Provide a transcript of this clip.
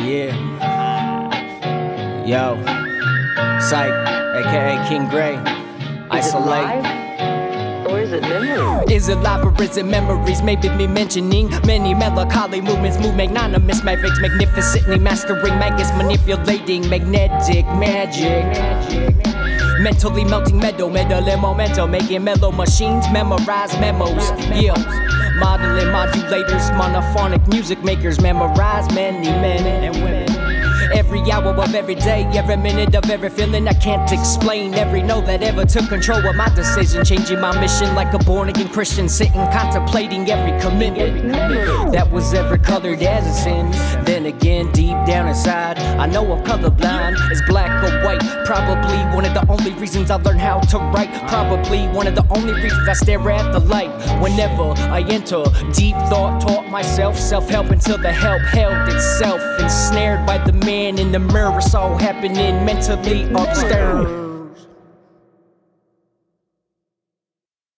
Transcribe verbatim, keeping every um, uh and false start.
Yeah. Yo. Psych, aka King Gray. Isolate. Or is it memory? Is it live or is it memories? Maybe me mentioning many melancholy movements. Move magnanimous, mavericks magnificently mastering maggots, manipulating magnetic magic. Mentally melting meadow, metal and momentum, making mellow machines memorize memos. Yeah, modeling modulators, monophonic music makers memorize many men and women. Every hour of every day, every minute of every feeling I can't explain. Every no that ever took control of my decision, changing my mission like a born again Christian, sitting contemplating every commitment that was ever colored as a sin. Then again, deep down inside, I know I'm colorblind. It's black or white. Probably one of the only reasons I learned how to write. Probably one of the only reasons I stare at the light whenever I enter deep thought. Taught myself self-help until the help held itself, ensnared by the man in the mirror. It's all happening mentally upstairs.